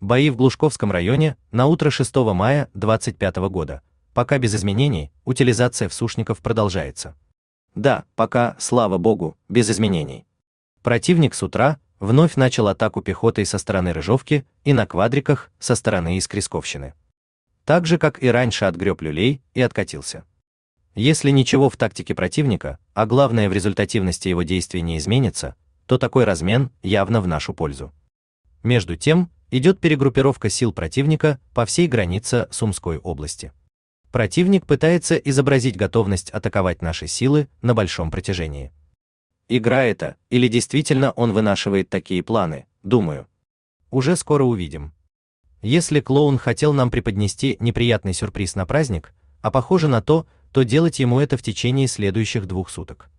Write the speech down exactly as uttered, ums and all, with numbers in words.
Бои в Глушковском районе на утро шестого мая двадцать пятого года. Пока без изменений, утилизация всушников продолжается. Да, пока, слава богу, без изменений. Противник с утра вновь начал атаку пехотой со стороны Рыжовки и на квадриках со стороны Искресковщины. Так же, как и раньше, отгреб люлей и откатился. Если ничего в тактике противника, а главное в результативности его действий не изменится, то такой размен явно в нашу пользу. Между тем, идет перегруппировка сил противника по всей границе Сумской области. Противник пытается изобразить готовность атаковать наши силы на большом протяжении. Игра это, или действительно он вынашивает такие планы, думаю. Уже скоро увидим. Если клоун хотел нам преподнести неприятный сюрприз на праздник, а похоже на то, то делать ему это в течение следующих двух суток.